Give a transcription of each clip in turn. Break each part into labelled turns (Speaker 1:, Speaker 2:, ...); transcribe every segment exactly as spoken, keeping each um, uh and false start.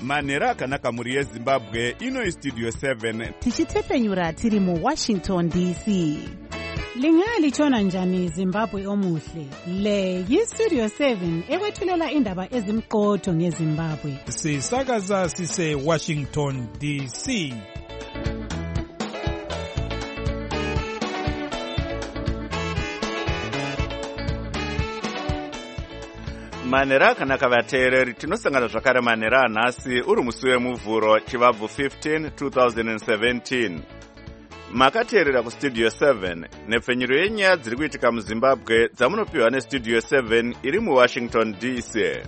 Speaker 1: manhero akanaka mhuri yezimbabwe. Ino studio seven
Speaker 2: tichitepfenyura tiri muwashington D C.
Speaker 3: Lingalitshona njani Zimbabwe omuhle? Le yi-Studio seven ekwethulela indaba ezimqotho ngeZimbabwe.
Speaker 4: Sisakaza sise Washington D C.
Speaker 1: manhero akanaka vateereri, tinosangana zvakare manhero anhasi uri musi wemuvhuro chivabvu fifteen twenty seventeen. Makateerera kustudio seven nepfenyuro yenyaya dziri kuitika muzimbabwe dzamunopiwa nestudio seven iri muwashington D C.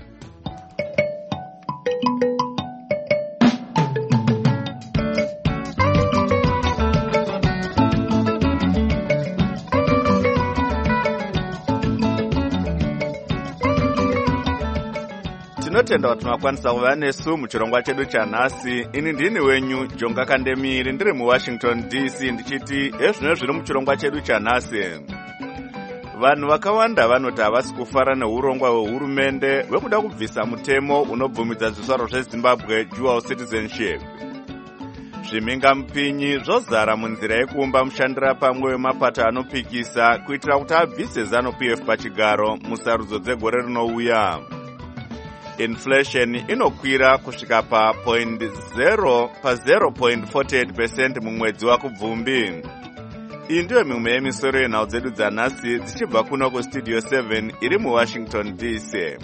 Speaker 1: Tinotenda kuti makwanisa kuva nesu muchirongwa chedu chanhasi. Ini ndini wenyu Jonga Kandemiri ndiri muwashington D C ndichiti ezvino zviri muchirongwa chedu chanhasi. Vanhu vakawanda vanoti havasi kufara neurongwa hwehurumende hwekuda kubvisa mutemo unobvumidza zvizvarwa zveZimbabwe dual citizenship. Zvimhingamupinyi zvozara munzira yekuumba mushandira pamwe wemapato anopikisa kuitira kuti abvise ZANU-P F pachigaro musarudzo dzegore rinouya. Inflation inokwira kusvika pa zero point four eight percent mumwedzi waKubvumbi. Iyi ndiyo mimwe yemisoro yenhau dzedu dzanhasi dzichibva kuno kustudio seven iri muwashington D C.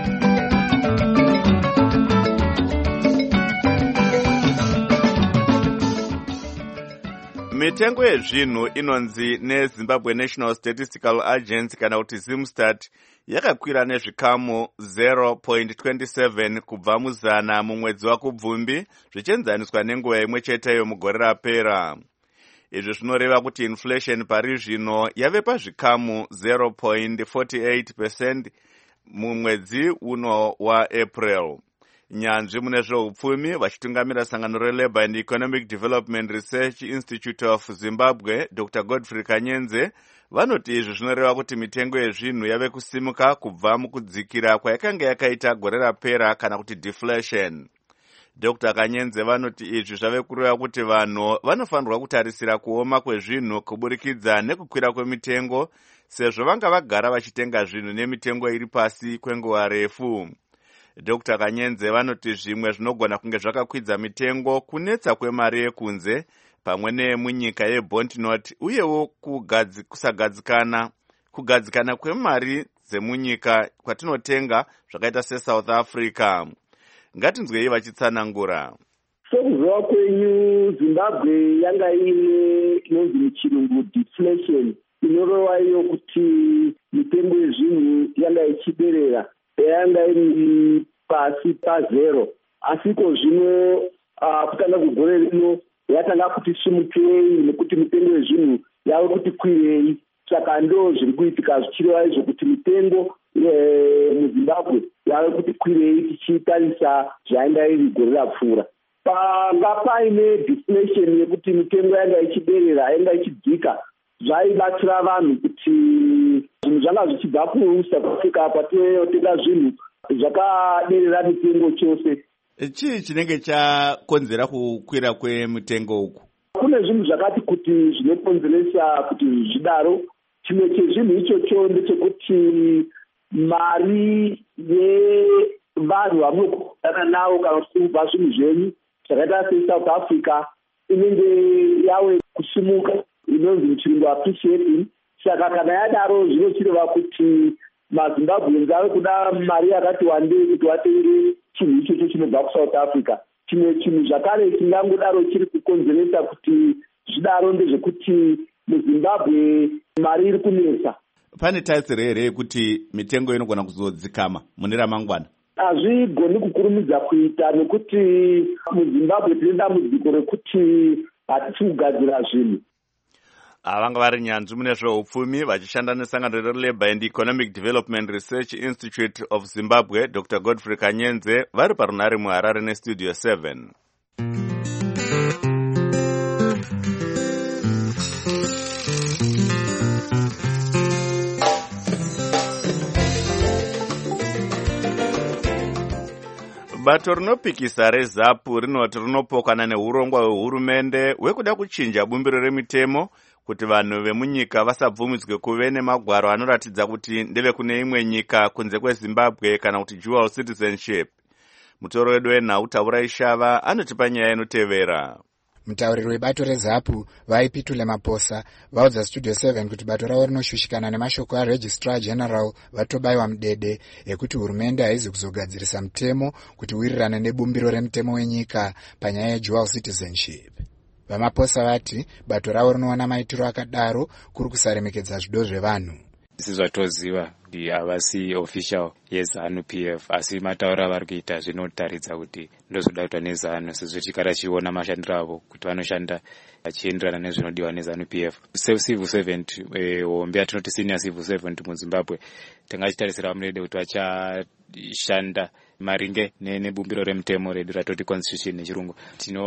Speaker 1: Mitengo yezvinhu inonzi neZimbabwe National Statistical Agency kana kuti Zimstat yakakwira nezvikamu zero point two seven kubva muzana mumwedzi waKubvumbi zvichienzaniswa nenguva imwe cheteyo mugore rapera. Izvi zvinoreva kuti inflation pari zvino yave pazvikamu zero point four eight percent mumwedzi uno waApril. Nyanzvi mune zveupfumi vachitungamira sangano reLabour and Economic Development Research Institute of Zimbabwe Doctor Godfrey Kanyenze vanoti izvi zvinoreva kuti mitengo yezvinhu yave kusimuka kubva mukudzikira kwayakanga yakaita gore rapera kana kuti deflation. Doctor Kanyenze vanoti izvi zvave kureva kuti vanhu vanofanirwa kutarisira kuoma kwezvinhu kuburikidza nekukwira kwemitengo sezvo vanga vagara vachitenga zvinhu nemitengo iri pasi kwenguva refu. Doctor Kanyenze vanoti zvimwe zvinogona kunge zvakakwidza mitengo kunetsa kwemari yekunze pamwe nemunyika yeBondnote uyewo kugadzi, kusagadzikana kugadzikana kwemari dzemunyika kwatinotenga zvakaita seSouth Africa. Ngatinzwei vachitsanangura.
Speaker 5: Sokuzova kwenyu Zimbabwe yanga ine inonzi muchirungu deflation inorova iyo kuti mitengo yezvinhu yanga ichiderera yanga iri pasi pazero, asiko zvino uh, kutanga kugore rino yatanga kuti simukei nekuti mitengo yezvinhu yave kuti kwirei. Saka ndo zviri kuitika zvichireva izvo kuti mitengo e, muZimbabwe yave kuti kwirei tichitarisa zvainga iri gore rapfuura. Panga paine deflation yekuti mitengo yanga ichiderera yanga ichidzika zvaibatsira vanhu kuti zvinhu zvanga zvichibva kuSouth Africa kwatinotenga zvinhu zvakaderera mitengo chose.
Speaker 1: Chii chinenge chakonzera kukwira kwemitengo uku?
Speaker 5: Kune zvinhu zvakati kuti zvinokonzeresa kuti zvidaro. Chimwe chezvinhu ichocho ndechekuti mari yevanhu vamunogara navo kana kupa zvinhu zvenyu zvakaita seSouth Africa inenge yave kusimuka, inonzi muchirungu appreciating. Saka kana yadaro zvinochireva kuti maZimbabweans ave kuda mari yakati wandei kuti vatenge chinhu ichocho chinobva kuSouth Africa. Chimwe chinhu zvakare chingangodaro chiri kukonzeresa kuti zvidaro ndezvekuti muZimbabwe mari iri kunetsa.
Speaker 1: Pane tarisiro here yekuti mitengo inogona kuzodzikama mune ramangwana?
Speaker 5: Hazvigoni kukurumidza kuita nekuti muZimbabwe tine dambudziko rekuti hatisi kugadzira zvinhu.
Speaker 1: Avanga vari nyanzvi mune zveupfumi vachishanda nesangano reLabour and Economic Development Research Institute of Zimbabwe Doctor Godfrey Kanyenze vari parunhare muHarare nestudio seven. Bato rinopikisa reZAPU rinoti rinopokana neurongwa hwehurumende hwekuda kuchinja bumbiro remitemo kuti vanhu vemunyika vasabvumidzwe kuve nemagwaro anoratidza kuti ndeve kune imwe nyika kunze kweZimbabwe kana kuti dual citizenship. Mutoro wedu wenhau Taurai Shava anotipa nyaya inotevera.
Speaker 6: Mutauriri webato reZAPU vaipitule Maposa vaudza Studio seven kuti bato ravo rinoshushikana nemashoko aRegistrar General Vatobayiwa Mudede ekuti hurumende haizi kuzogadzirisa mutemo kuti uwirirane nebumbiro remutemo wenyika panyaya yedual citizenship. Vamaposa vati bato ravo rinoona maitiro akadaro kuri kusaremekedza zvido zvevanhu.
Speaker 7: Sizvatoziva ndi havasi official yeZANU P F asi mataura vari kuita zvinotaridza kuti ndozoda kuitwa neZANU sezvo tikara chiona mashandiro avo kuti vanoshanda vachienderana nezvinodiwa neZANU P F. Civil servant hombe yatinoti senior civil servant muZimbabwe tingachitarisira Mudede kuti vachashanda maringe nebumbiro remutemo redu ratoti constitution nechirungu.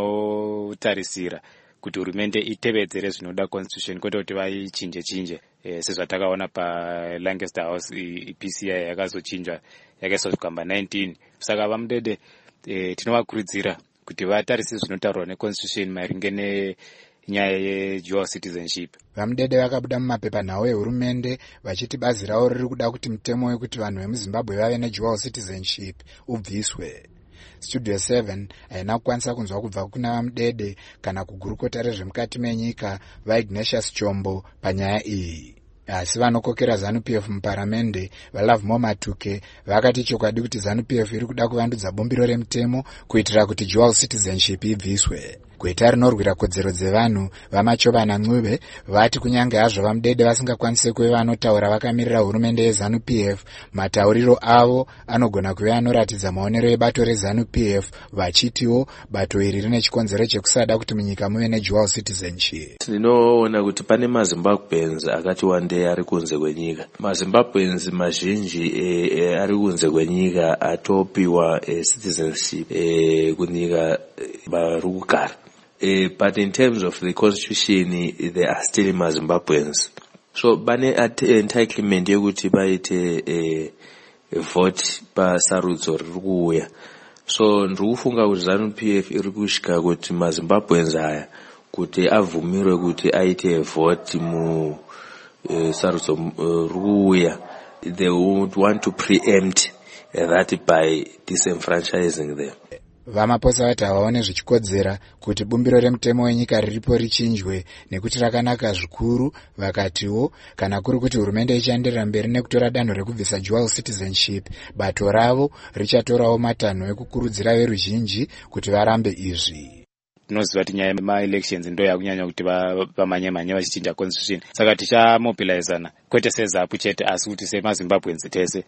Speaker 7: Tinotarisira kuti hurumende itevedzere zvinoda constitution kwete kuti vaichinje chinje e, sezvatakaona paLancaster House P C I yakazochinjwa yakaiswa zvigamba nineteen. Saka vaMudede e, tinovakurudzira kuti vatarise zvinotaurwa neconstitution maringe nenyaya yedual citizenship.
Speaker 6: VaMudede vakabuda mumapepanhau ehurumende vachiti bazi ravo riri kuda kuti mutemo wekuti vanhu vemuZimbabwe vave nedual citizenship ubviswe. Studio seven haina kukwanisa kunzwa kubva kuna vaMudede kana kugurukota rezvemukati menyika vaIgnatius Chombo panyaya iyi. Asi vanokokera ZANU P F muparamende vaLovemore Matuke vakati chokwadi kuti ZANU P F iri kuda kuvandudza bumbiro remutemo kuitira kuti dual citizenship ibviswe. Gweta rinorwira kodzero dzevanhu vaMachovana Ncube vati kunyange hazvo vaMudede vasingakwanise kuve vanotaura vakamirira hurumende yeZANU P F, matauriro avo anogona kuve anoratidza maonero ebato reZANU P F vachitiwo bato iri rine chikonzero chekusada kuti munyika muve nedual citizenship.
Speaker 8: Tinoona kuti pane maZimbabweans akati wandei ari kunze kwenyika. MaZimbabweans mazhinji e, e, ari kunze kwenyika atopiwa e, citizenship e, kunyika vari kugara. Uh, but in terms of the constitution, they are still Zimbabweans. So, bane at entitlement yekuti baite a, a vote pa sarudzo rikuuya. So, ndikufunga kuti ZANU P F iri kusvika kuti maZimbabweans aya kuti avhumirwe kuti aite vote mu uh, sarudzo rikuuya. They would want to preempt uh, that by disenfranchising them.
Speaker 6: Vamaposa vati havaone zvichikodzera kuti bumbiro remutemo wenyika riripo richinjwe nekuti rakanaka zvikuru. Vakatiwo kana kuri kuti hurumende ichanderera mberi nekutora danho rekubvisa dual citizenship, bato ravo richatorawo matanho ekukurudzira veruzhinji kuti varambe izvi.
Speaker 7: Tinoziva kuti nyaya yema-elections ndo yakunyanya kuti vamanye-manye vachichinja constitution. Saka tichamobilizana kwete seZAPU chete asi kuti semaZimbabweans tese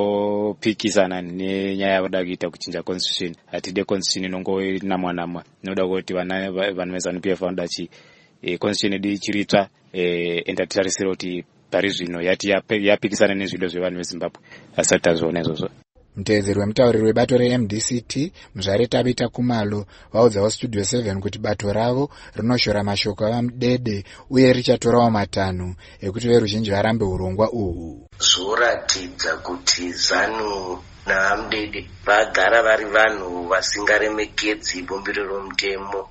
Speaker 7: topikisana nenyaya yakuda kuita kuchinja constitution. Hatide constitution inongonamwa-namwa. Inoda kuti vanhu veZANU P F vanoda chi e, constitution yedu ichiritsva e, enda titarisira kuti pari zvino yati yapikisana nezvido zvevanhu veZimbabwe. Asati tazviona izvozvo.
Speaker 6: Mutevedzeri wemutauriri webato reM D C T Muzvare Tabita Kumalo vaudzawo Studio seven kuti bato ravo rinoshora mashoko avaMudede uye richatorawo matanho ekuti veruzhinji varambe urongwa uhu.
Speaker 9: Zvoratidza kuti ZANU naMudede vagara vari vanhu vasingaremekedzi bumbiro romutemo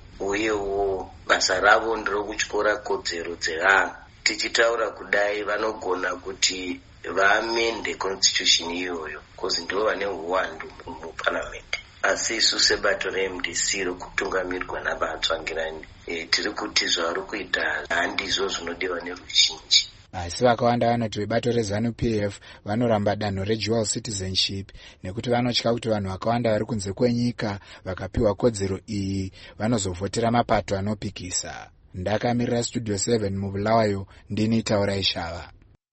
Speaker 9: uyewo basa ravo nderokutyora kodzero dzevanhu. Tichitaura kudai vanogona kuti vaamende constitution iyoyo kozi ndo vane uwandu muparliament. Asi isu sebato reM D C rokutungamirwa naBatsvangirani e, tiri kuti zvavari kuita handizvo zvinodiwa neruzhinji.
Speaker 6: Asi vakawanda vanoti vebato reZANU P F vanoramba danho redual citizenship nekuti vanotya kuti vanhu vakawanda vari kunze kwenyika vakapiwa kodzero iyi vanozovhotera mapato anopikisa. Ndakamirira Studio seven mubulawayo ndini Taurai Shava.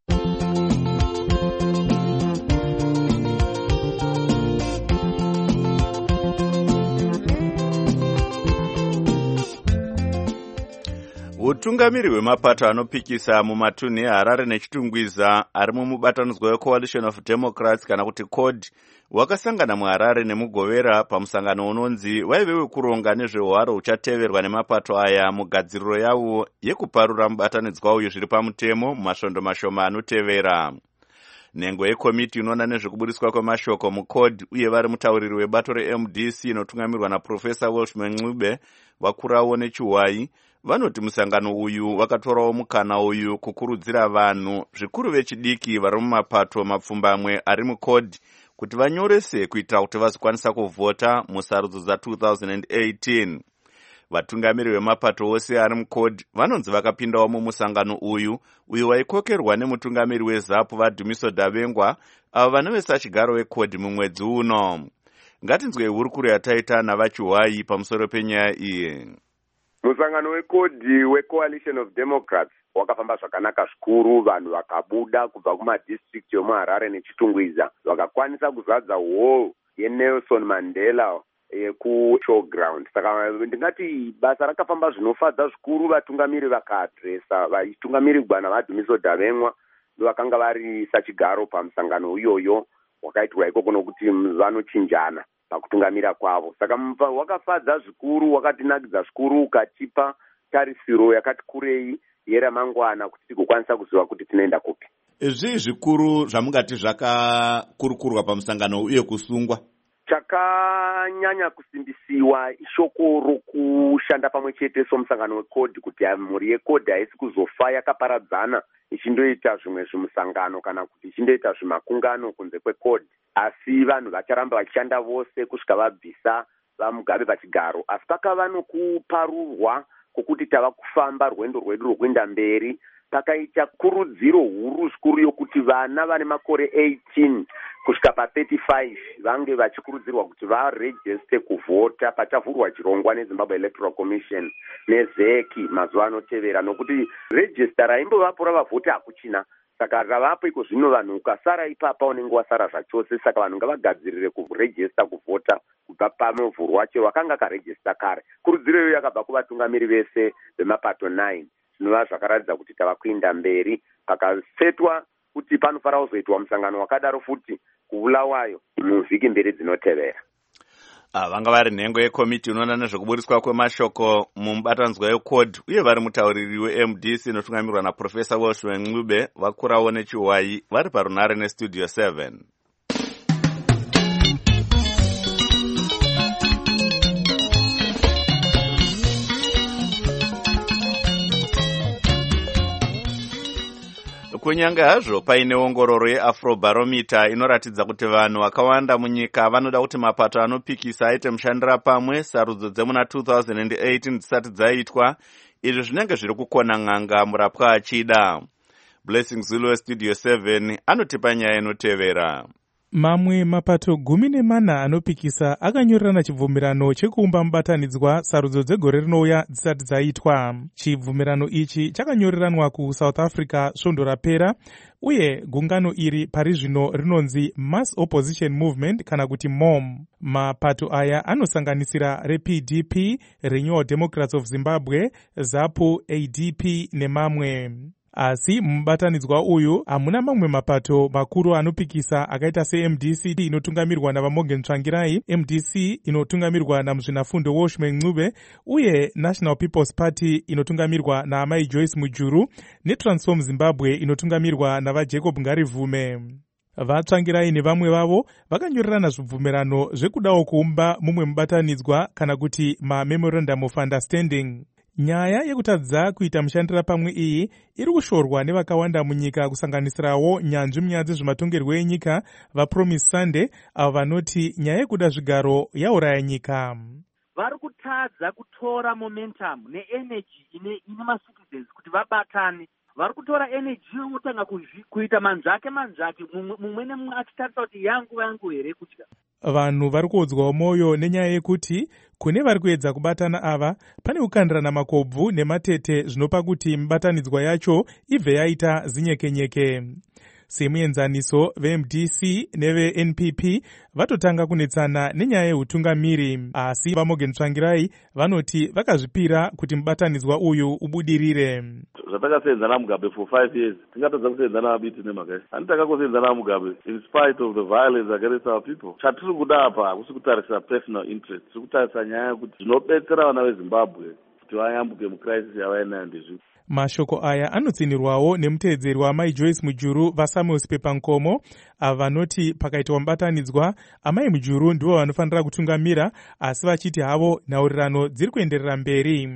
Speaker 1: Utungamiri hwemapato anopikisa mumatunhu eHarare neChitungwiza ari mumubatanidzwa weCoalition of Democrats kana kuti C O D wakasangana muHarare nemugovera pamusangano unonzi waive wekuronga nezvehwaro huchateverwa nemapato aya mugadziriro yavo yekuparura mubatanidzwa uyu zviri pamutemo mumasvondo mashoma anotevera. Nhengo yekomiti inoona nezvekubudiswa kwemashoko mucode uye vari mutauriri webato reM D C inotungamirwa naProfesa Welshman Ncube vakurawo nechiwai vanoti musangano uyu vakatorawo mukana uyu kukurudzira vanhu zvikuru vechidiki vari mumapato mapfumbamwe ari mucode kuti vanyorese kuitira kuti vazokwanisa kuvhota musarudzo dza two thousand eighteen. Vatungamiri vemapato ose ari mucode vanonzi vakapindawo mumusangano uyu uyu waikokerwa nemutungamiri weZAPU vaDhumiso Davengwa avo vanove sachigaro wecode mumwedzi uno. Ngatinzwe hurukuro yataita navachiwai pamusoro penyaya iyi.
Speaker 10: Musangano wecode weCoalition of Democrats wakafamba zvakanaka zvikuru, vanhu vakabuda kubva kumadistrict yomuHarare neChitungwiza vakakwanisa kuzadza hall yeNelson Mandela yekushowground. Saka ndingati basa rakafamba zvinofadza zvikuru, vatungamiri vakaadresa vatungamirigwa navaDhumiso Davengwa vakanga vari sachigaro pamusangano iyoyo wakaitwa ikoko nokuti vanochinjana pakutungamira kwavo. Saka wakafadza zvikuru, wakatinakidza zvikuru, ukatipa tarisiro yakati kurei yeramangwana kuti tigokwanisa kuziva kuti tinoenda kupi.
Speaker 1: Zvii zvikuru zvamungati zvakakurukurwa pamusangano uye kusungwa?
Speaker 10: Chakanyanya kusimbisiwa ishoko rokushanda pamwe chete somusangano wecode, kuti mhuri yecode haisi kuzofa yakaparadzana ichindoita zvimwe zvimusangano kana kuti ichindoita zvimakungano kunze kwecode, asi vanhu vacharamba vachishanda vose kusvika vabvisa vaMugabe pachigaro. Asi pakava nokuparurwa kwokuti tava kufamba rwendo rwedu rwokuenda mberi, pakaita kurudziro huru zvikuru yokuti vana vane makore eighteen kusvika pa-thirty-five vange vachikurudzirwa kuti varejiste kuvhota pachavhurwa chirongwa neZimbabwe Electoral Commission nezeki mazuva anotevera, nokuti rejista raimbovapo ravavhoti hakuchina. Saka ravapo iko zvino vanhu ukasara ipapa unenge wasara zvachose. Saka vanhu ngavagadzirire kurejista kuvhota kubva pamovhurwa chero wakanga akarejista kare. Kurudziro iyoyo yakabva kuvatungamiri vese vemapato nine. Zvinova zvakaratidza kuti tava kuenda mberi, pakasetwa kuti panofanira kuzoitwa musangano wakadaro futi kuvulawayo muvhiki mbiri dzinotevera.
Speaker 1: Vanga vari nhengo yekomiti inoona nezvekubudiswa kwemashoko mumubatanzwa wecode uye vari mutauriri weM D C inotungamirwa naProfesa Welshman Ncube vakurawo nechiwai vari parunare nestudio seven. Kunyange hazvo paine ongororo yeAfrobarometer inoratidza kuti vanhu vakawanda munyika vanoda kuti mapato anopikisa aite mushandira pamwe sarudzo dzemuna two thousand eighteen dzisati dzaitwa, izvi zvinenge zviri kukona n'anga murapwa achida. Blessing Zulu Studio seven anotipa nyaya inotevera.
Speaker 4: Mamwe mapato gumi nemana anopikisa akanyorerana chibvumirano chekuumba mubatanidzwa sarudzo dzegore rinouya dzisati dzaitwa. Chibvumirano ichi chakanyoreranwa kuSouth Africa svondo rapera, uye gungano iri pari zvino rinonzi Mass Opposition Movement kana kuti M O M. Mapato aya anosanganisira reP D P, Renewal Democrats of Zimbabwe, ZAPU, A D P nemamwe. Asi mubatanidzwa uyu hamuna mamwe mapato makuru anopikisa akaita seM D C inotungamirwa navaMorgan Tsvangirai, M D C inotungamirwa namuzvinafundo Welshman Ncube, uye National People's Party inotungamirwa naamai Joyce Mujuru, neTransform Zimbabwe inotungamirwa navaJacob Ngarivume. VaTsvangirai nevamwe vavo vakanyorerana zvibvumirano zvekudawo kuumba mumwe mubatanidzwa kana kuti maMemorandum of Understanding. Nyaya yekutadza kuita mushandira pamwe iyi iri kushorwa nevakawanda munyika, kusanganisirawo nyanzvi munyaya dzezvematongerwo enyika vaPromise Sunday, avo vanoti nyaya yekuda zvigaro yauraya nyika.
Speaker 11: Vari kutadza kutora momentum neenergy ine ine macitizens kuti vabatane. Vari kutora energy yotanga kuita manzvake manzvake, mumwe nemumwe achitarisa kuti yangu yangu here kutya.
Speaker 4: Vanhu vari kuodzwawo mwoyo nenyaya yekuti kune vari kuedza kubatana ava pane kukandirana makobvu nematete zvinopa kuti mubatanidzwa yacho ibve yaita zinyekenyeke. Semuenzaniso veM D C neveN P P vatotanga kunetsana nenyaya yehutungamiri, asi vaMorgan Tsvangirai vanoti vakazvipira kuti mubatanidzwa uyu ubudirire.
Speaker 12: Zvatakasenzana Mugabe for five years tingatadza kusenzana abiti nemhaka handitaka kusenzana Mugabe in spite of the violence against our people. Chatiri kuda apa hakusi kutarisa personal interest, tiri kutarisa nyaya yekuti zvinobetsera vana veZimbabwe kuti vayambuke mucrisis yavainayo ndezvi.
Speaker 4: Mashoko aya anotsinirwawo nemuteedzeri waamai Joyce Mujuru vaSamuels Pepankomo, ava vanoti pakaitwa mubatanidzwa amai Mujuru ndivo vanofanira kutungamira, asi vachiti havo nhaurirano dziri kuenderera mberi.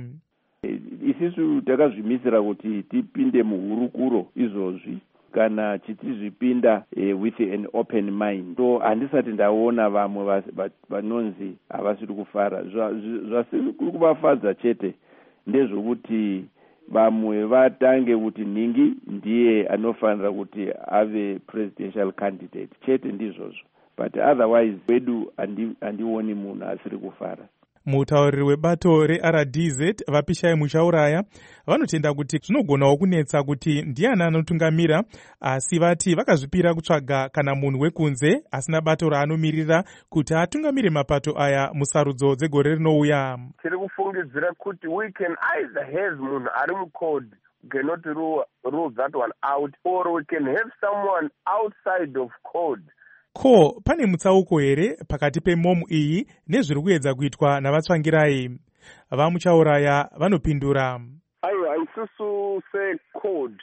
Speaker 13: Isisu takazvimisira kuti tipinde muhurukuro izvozvi kana tichizvipinda eh, with an open mind. So handisati ndaona vamwe vanonzi havasiri kufara. Zvasiri kuvafadza chete ndezvokuti vamwe vatange kuti ningi ndiye anofanira kuti ave presidential candidate chete ndizvozvo, but otherwise wedu handioni munhu asiri kufara.
Speaker 4: Mutauriri webato reR D Z Vapishai Mushauraya vanotenda kuti zvinogonawo kunetsa kuti ndiani anotungamira, asi vati vakazvipira kutsvaga kana munhu wekunze asina bato raanomirira kuti atungamire mapato aya musarudzo dzegore rinouya.
Speaker 10: Tiri kufungidzira kuti we can either have munhu ari mukode cannot rule, rule that one out, or we can have someone outside of code.
Speaker 4: Ko pane mutsauko here pakati pemomu iyi nezviri kuedza kuitwa navatsvangirai? Vamushauraya vanopindura.
Speaker 10: Aiwa, isusu secode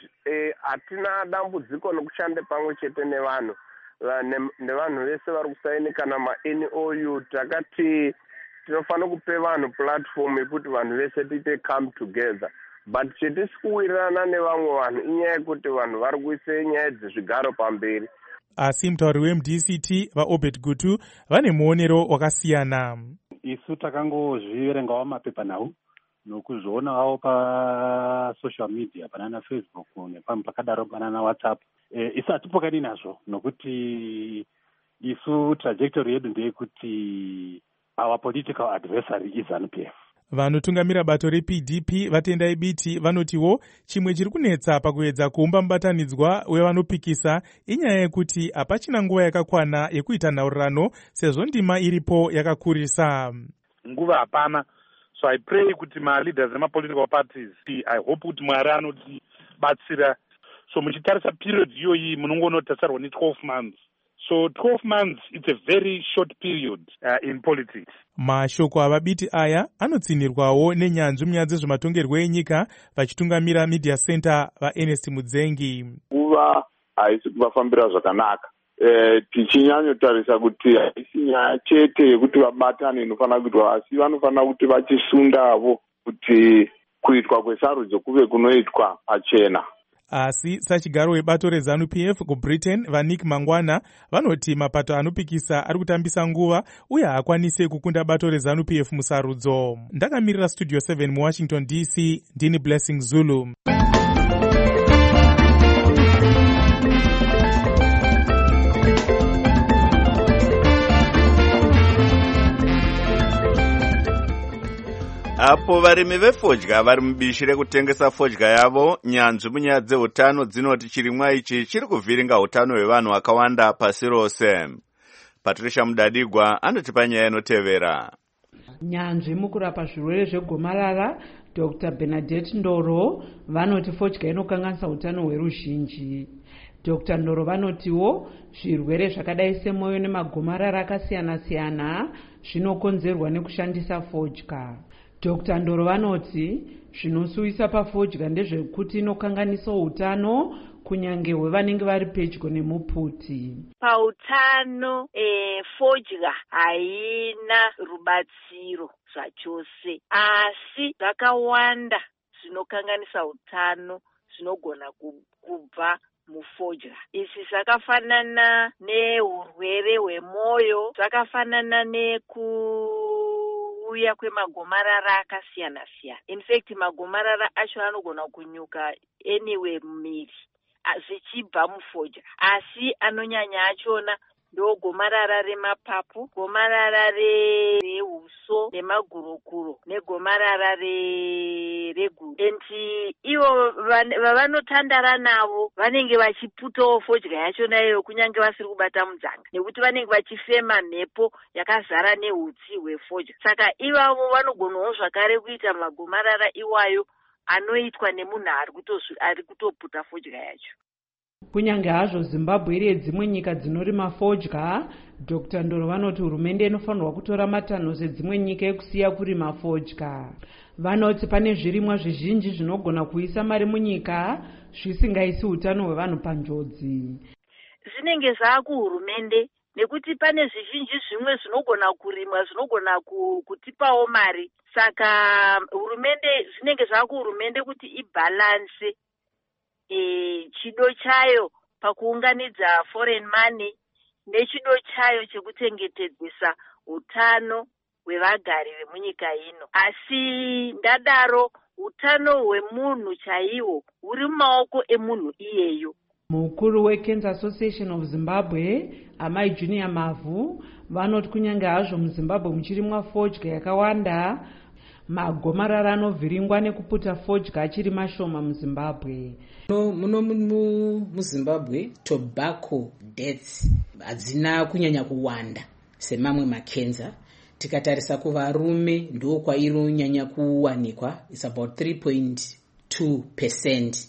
Speaker 10: hatina dambudziko nokushande pamwe chete nevanhu nevanhu vese vari kusaini kana ma-N O U. Takati tinofanira kupe vanhu platform yekuti vanhu vese tiite come together, but chetisi kuwirirana nevamwe vanhu inyaya yekuti vanhu vari kuise nyaya dzezvigaro pamberi.
Speaker 4: Asi mutauriri weM D C T vaObed Gutu vane muonero wakasiyana.
Speaker 14: Isu takangozviverengawo mapepanhau nokuzvionawo pasocial media banana Facebook nepamwe pakadaro banana WhatsApp. E, isu hatipokani nazvo nokuti isu trajectory yedu ndeyekuti our political adversary is ZANU P F.
Speaker 4: Vanotungamira bato reP D P vatendai biti vanotiwo chimwe chiri kunetsa pakuedza kuumba mubatanidzwa wevanopikisa inyaya yekuti hapachina nguva yakakwana yekuita nhaurirano sezvo ndima iripo yakakurisa.
Speaker 15: Nguva hapana. So I pray kuti ma-leaders ema-political parties, I hope kuti Mwari anotibatsira. So muchitarisa period iyoyi munongonotasarwa ne twelve months. So twelve months, it's a very short period uh, in politics.
Speaker 4: Mashoko avabiti aya anotsinirwawo nenyanzvi munyaya dzezvematongerwo enyika vachitungamira Media Center vaErnest Mudzengi.
Speaker 16: Nguva haisi kuvafambira zvakanaka. E, tichinyanyotarisa kuti haisi nyaya chete yekuti vabatane inofanira kuitwa, asi vanofanira kuti vachisundavo kuti kuitwa kwesarudzo kuve kunoitwa pachena.
Speaker 4: Asi sachigaro webato reZANU P F kuBritain vaNick Mangwana vanoti mapato anopikisa ari kutambisa nguva uye haakwanise kukunda bato reZANU P F musarudzo. Ndakamirira Studio seven muWashington D C, ndini Blessing Zulu.
Speaker 1: Apo varimi vefodya vari mubishi rekutengesa fodya yavo, nyanzvi munyaya dzeutano dzinoti chirimwa ichi chiri kuvhiringa utano hwevanhu vakawanda pasi rose. Patricia Mudadigwa anotipa nyaya inotevera.
Speaker 17: Nyanzvi mukurapa zvirwere zvegomarara Doctor Bernadette Ndoro vanoti fodya inokanganisa utano hweruzhinji. Doctor Ndoro vanotiwo zvirwere zvakadai semwoyo nemagomarara akasiyana siyana zvinokonzerwa nekushandisa fodya. Doctor Ndoro vanoti zvinosuwisa pafodya ndezvekuti inokanganisa utano kunyange hwevanenge vari pedyo nemuputi.
Speaker 18: Pautano e, fodya haina rubatsiro zvachose, asi zvakawanda zvinokanganisa utano zvinogona kubva mufodya. Izvi zvakafanana neurwere hwemwoyo, zvakafanana neku uya kwemagomarara akasiyana siyana. In fact magomarara acho anogona kunyuka anyway mumiri zvichibva mufodya, asi anonyanya achona ndo gomarara remapapu, gomarara rehuso nemagurukuru negomarara reguru. And ivo vavanotandara navo vanenge vachiputawo fodya yachona iyoyo kunyange vasiri kubata mudzanga, nekuti vanenge vachifema mhepo yakazara neutsi hwefodya. Saka ivavo vanogonawo zvakare kuita magomarara iwayo anoitwa nemunhu ari kutoputa fodya yacho.
Speaker 17: kunyange hazvo zimbabwe iri yedzimwe nyika dzinorima fodya, Dr Ndoro vanoti hurumende inofanirwa kutora matanho sedzimwe nyika ekusiya kurima fodya. Vanoti pane zvirimwa zvizhinji zvinogona kuisa mari munyika zvisingaisi utano hwevanhu panjodzi.
Speaker 18: Zvinenge zvaakuhurumende nekuti pane zvizhinji zvimwe zvinogona kurimwa zvinogona kutipawo mari. Saka hurumende zvinenge zvaakuhurumende kuti ibhalanse e, chido chayo pakuunganidza foreign money nechido chayo chekuchengetedzesa utano hwevagari vemunyika ino. Asi ndadaro utano hwemunhu chaiwo huri mumaoko emunhu iyeyo.
Speaker 17: Mukuru weCancer Association of Zimbabwe, Amai Junior Mavu, vanoti kunyange hazvo muZimbabwe muchirimwa fodya yakawanda, magomarara anovhiringwa nekuputa fodya achiri mashoma muZimbabwe.
Speaker 19: Muno muZimbabwe tobacco deaths hadzina kunyanya kuwanda semamwe makenza. Tikatarisa kuvarume ndo kwaironyanya kuwanikwa, it's about three point two percent.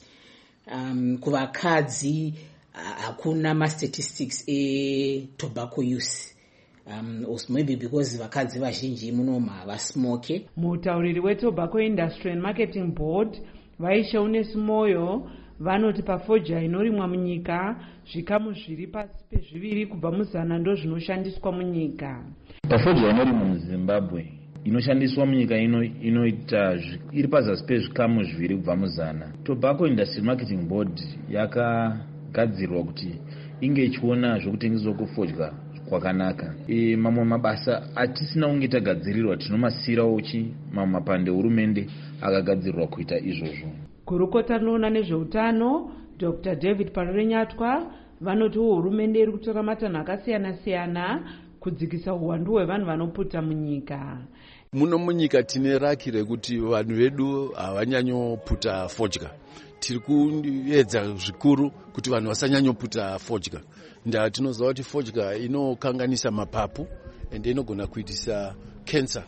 Speaker 19: Um, kuvakadzi hakuna ma statistics e tobacco use. Um, also maybe because vakadzi vazhinji munoma havasmoke.
Speaker 17: Mutauriri weTobacco Industry and Marketing Board Vaisha Unesimoyo vanoti pafodya inorimwa munyika zvikamu zviri pasi pezviviri kubva muzana ndo zvinoshandiswa munyika.
Speaker 20: Pafodya inorimwa muZimbabwe inoshandiswa munyika ino inoita iri pazasi pezvikamu zviviri kubva muzana. Tobacco Industry Marketing Board yakagadzirwa kuti inge ichiona zvokutengeswa kwefodya kwakanaka. E, mamwe mabasa atisina kunge tagadzirirwa tinomasirawo chi mamwe mapande hurumende akagadzirirwa kuita izvozvo.
Speaker 17: Kurukota noona nezveutano Dr David Parorenyatwa vanoti hurumende iri kutora matanho akasiyana siyana kudzikisa uwandu hwevanhu vanoputa munyika.
Speaker 21: Muno munyika tine raki rekuti vanhu vedu havanyanyoputa fodya. Tiri kuedza zvikuru kuti vanhu vasanyanyoputa fodya. Ndaa tinoziva kuti fodya inokanganisa mapapu ende inogona kuitisa cancer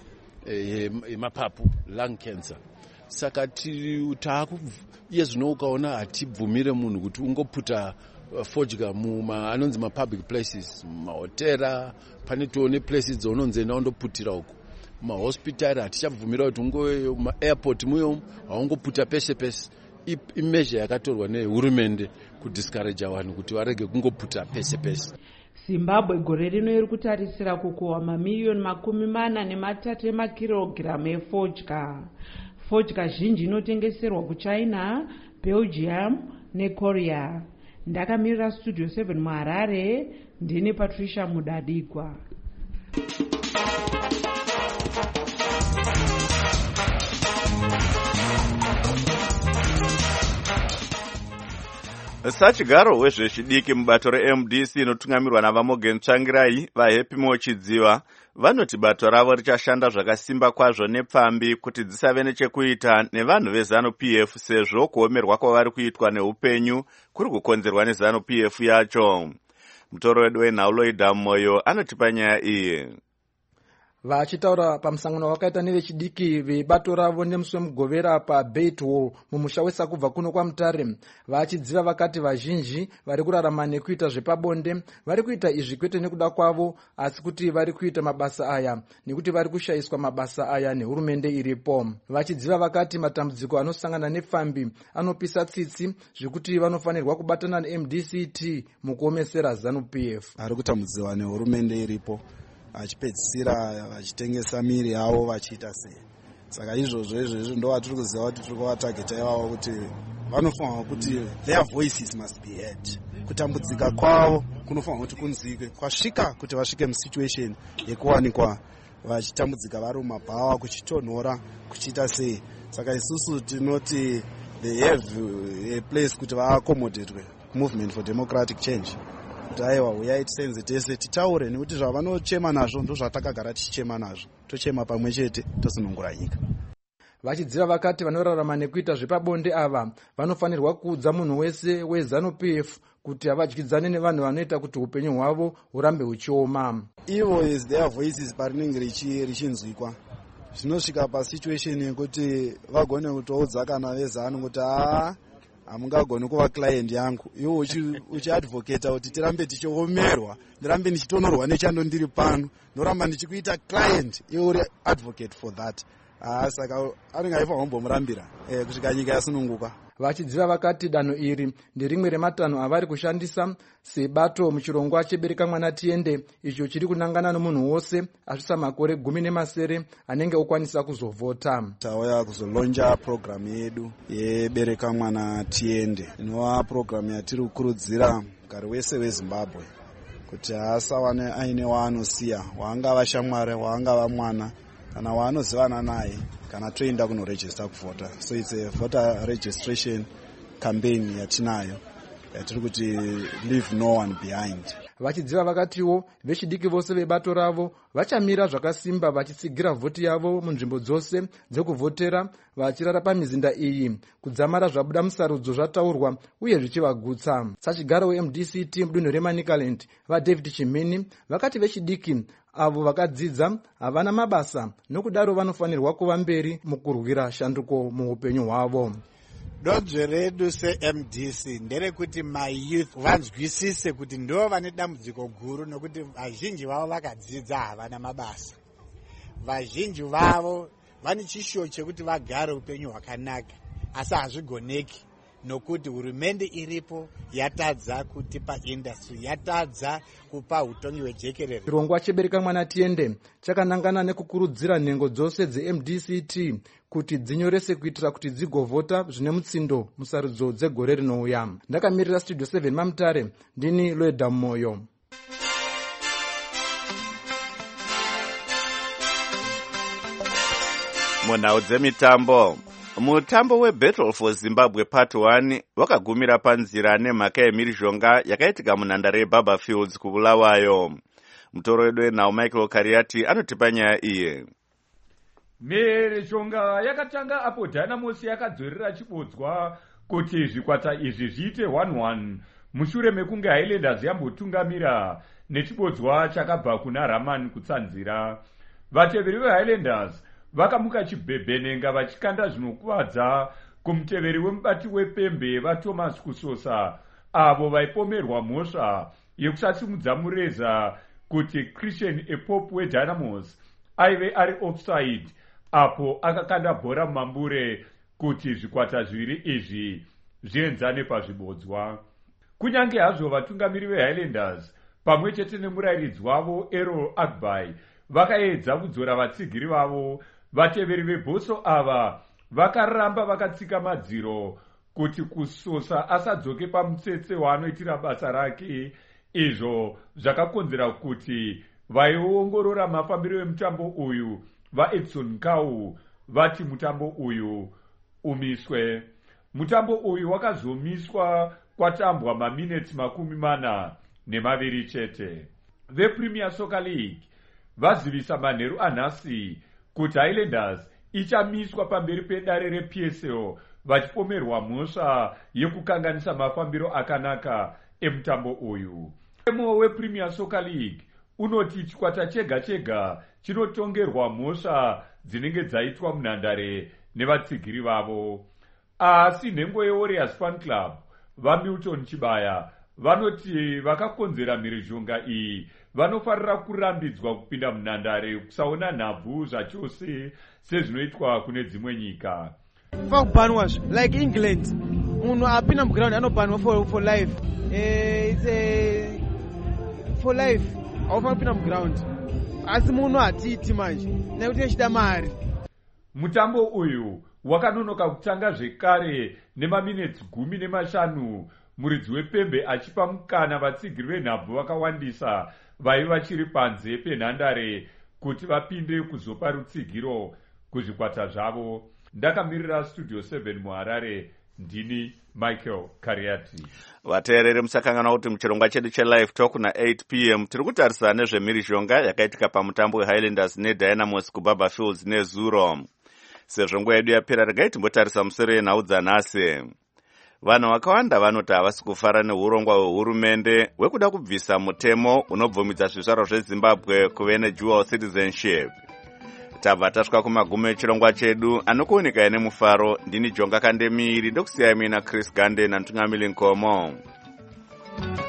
Speaker 21: yemapapu, lung cancer. Saka tiri taaku iye zvino ukaona hatibvumire munhu kuti ungoputa fodya muma anonzi ma public places, mahotera, pane toone places dzaunonzi enda undoputira uko. Mahospitari hatichabvumira kuti ungo ma-airport muyo haungoputa peshe peshe. Imezha yakatorwa nehurumende kudiscourage vanhu kuti varege kungoputa peshe peshe.
Speaker 17: Zimbabwe gore rino iri kutarisira kukohwa mamiliyoni makumi mana nematatu emakirogiramu efodya. Fodya zhinji inotengeserwa kuChina, Belgium neKorea. Ndakamirira Studio seven muHarare, ndini Patricia Mudadigwa.
Speaker 1: Sachigaro wezvechidiki mubato reM D C inotungamirwa naVamogen Tsvangirai vaHappy Mochidziva vanoti bato ravo richashanda zvakasimba kwazvo nepfambi kuti dzisave nechekuita nevanhu veZanu-P F sezvo kuomerwa kwavari kuitwa neupenyu kuri kukonzerwa neZanu-P F yacho. Mutoro wedu weNhauloida Moyo anotipa nyaya iyi.
Speaker 22: Vachitaura pamusangano wakaita nevechidiki vebato ravo nemusi wemugovera paBeit Hall mumusha weSakubva kuno kwaMutare, vachidziva vakati vazhinji vari kurarama nekuita zvepabonde vari kuita izvi kwete nekuda kwavo asi kuti vari kuita mabasa aya nekuti vari kushayiswa mabasa aya nehurumende iripo. Vachidziva vakati matambudziko anosangana nepfambi anopisa tsitsi zvekuti vanofanirwa kubatana neM D C T mukuomesera Zanu-P F.
Speaker 23: Ari kutambudziwa nehurumende iripo vachipedzisira vachitengesa miri yavo vachiita sei. Saka izvozvo izvozvo ndo vatiri kuziva kuti tiri kuvatageta ivavo kuti vanofanirwa kuti their voices must be heard. Kutambudzika kwavo kunofanirwa kuti kunzwike kwasvika kuti vasvike musituation yekuwanikwa vachitambudzika vari mumabhawa kuchitonhora kuchiita sei. Saka isusu tinoti they have a place kuti vaakomodetwe movement for democratic change. Aiwa uyai tisenze tese titaure nekuti zvavanochema nazvo ndo zvatakagara tichichema nazvo, tochema pamwe chete tosunungura nyika.
Speaker 22: Vachidziva vakati vanorarama nekuita zvepabonde ava vanofanirwa kuudza munhu wese weZanu-P F kuti havadyidzane nevanhu vanoita kuti upenyu hwavo hurambe huchioma.
Speaker 23: Ivo is their voices parinenge richinzwikwa. Zvinosvika pasituation yekuti vagone kutoudza kana veZanu kuti haa hamungagoni kuva client yangu iwo uchiadvocata kuti tirambe tichiomerwa ndirambe ndichitonorwa nechando ndiri pano ndoramba ndichikuita client iwo uri advocate for that ah, saka anenge aifa wambomurambira eh, kusvika nyika yasununguka.
Speaker 22: Vachidziva vakati danho iri ndirimwe rematanho avari kushandisa sebato muchirongwa chebereka mwana tiende icho chiri kunangana nomunhu wose asvisa makore gumi nemasere anenge okwanisa kuzovhota.
Speaker 23: Tauya kuzolonja programu yedu yebereka mwana tiende inova programu yatiri kukurudzira mugari wese weZimbabwe kuti asawane aine waanosiya waangava shamwari waangava mwana kana waanozivana naye kana toenda kunorejista kuvhota. So it's a voter registration campaign yatinayo yatiri kuti leave no one behind.
Speaker 22: Vachidziva vakatiwo vechidiki vose vebato ravo vachamira zvakasimba vachitsigira vhoti yavo munzvimbo dzose dzekuvhotera vachirara pamizinda iyi kudzamara zvabuda musarudzo zvataurwa uye zvichivagutsa. Sachigaro weM D C T mudunhu reManicaland vaDavid Chimini vakati vechidiki avo vakadzidza havana mabasa nokudaro vanofanirwa kuva mberi mukurwira shanduko muupenyu hwavo.
Speaker 2: Donzvo redu seM D C nderekuti mayouth vanzwisise kuti ndo vane dambudziko guru nokuti vazhinji vavo vakadzidza havana mabasa. Vazhinji vavo vane chishuwo chekuti vagare upenyu hwakanaka asi hazvigoneki nokuti hurumende iripo yatadza kutipa industry yatadza kupa utongi hwejekerere.
Speaker 22: Chirongwa chebereka mwana tiende chakanangana nekukurudzira nhengo dzose dzeM D C T kuti dzinyorese kuitira kuti dzigovhota zvine mutsindo musarudzo dzegore rinouya. Ndakamirira Studio seven Mamutare ndini Loeda Moyo.
Speaker 1: Munhau dzemitambo. Mutambo weBattle for Zimbabwe Part one wakagumira panzira nemhaka yemhirizhonga yakaitika munhandare yeBaba Fields kuBulawayo. Mutoro wedu wenhau Michael Kariati anotipa nyaya iye.
Speaker 3: Mhirizhonga yakatanga apo Dynamos yakadzorera chibodzwa kuti zvikwata izvi zviite one one mushure mekunge Highlanders yambotungamira nechibodzwa chakabva kuna Raman kutsanzira. Vateveri veHighlanders vakamuka chibhebhenenga vachikanda zvinokuvadza kumuteveri wemubati wepembe vaThomas Kusosa avo vaipomerwa mhosva yekusasimudza mureza kuti Christian Epope weDynamos aive ari offside apo akakanda bhora mumambure kuti zvikwata zviviri izvi zvienzane pazvibodzwa. Kunyange hazvo vatungamiri veHighlanders pamwe chete nemurayiridzi wavo Errol Agbai vakaedza kudzora vatsigiri vavo, vateveri vebhoso ava vakaramba vakatsika madziro kuti Kusosa asadzoke pamutsetse waanoitira basa rake. Izvo zvakakonzera kuti vaiongorora mafambiro emutambo uyu vaEdson Nkau vati mutambo uyu umiswe. Mutambo uyu wakazomiswa kwatambwa maminitsi makumi mana nemaviri chete. VePremier Soccer League vazivisa manheru anhasi kuti Highlanders ichamiswa pamberi pedare reP S L vachipomerwa mhosva yekukanganisa mafambiro akanaka emutambo uyu. Mutemo wePremier Soccer League unoti chikwata chega chega chinotongerwa mhosva dzinenge dzaitwa munhandare nevatsigiri vavo. Asi nhengo yeWarriors Fan Club vaMilton Chibaya vanoti vakakonzera mhirizhonga iyi vanofarira kurambidzwa kupinda munhandare kusaona nhabvu zvachose sezvinoitwa kune dzimwe nyika.
Speaker 5: Vakubanwa like England munhu apinda muground anobanwa for, for life. Eh, it's a, for life haufaniri kupinda muground asi munhu hatiiti manje nekuti nechida mari.
Speaker 3: Mutambo uyu wakanonoka kutanga zvekare nemaminitsi gumi nemashanu muridzi wepembe achipa mukana vatsigiri venhabvu vakawandisa vaiva vachiri panze penhandare kuti vapinde kuzopa rutsigiro kuzvikwata zvavo. Ndakamirira Studio seven muHarare ndini Michael Kariati.
Speaker 1: Vateereri musakanganwa kuti muchirongwa chedu chelive talk na eight p m tiri kutarisana nezvemhirizhonga yakaitika pamutambo weHighlanders neDynamos kuBaba Fields nezuro. Sezvo nguva yedu yapera regai timbotarisa musoro yenhau dzanhasi. Vanhu vakawanda vanoti havasi kufara neurongwa hwehurumende hwekuda kubvisa mutemo unobvumidza zvizvarwa zveZimbabwe kuve nedual citizenship. tabva tasvika kumagumo echirongwa chedu anokuoneka ine mufaro. Ndini Jonga Kandemiri ndokusiyai mina Chris Gande namutungamiri Nkomo.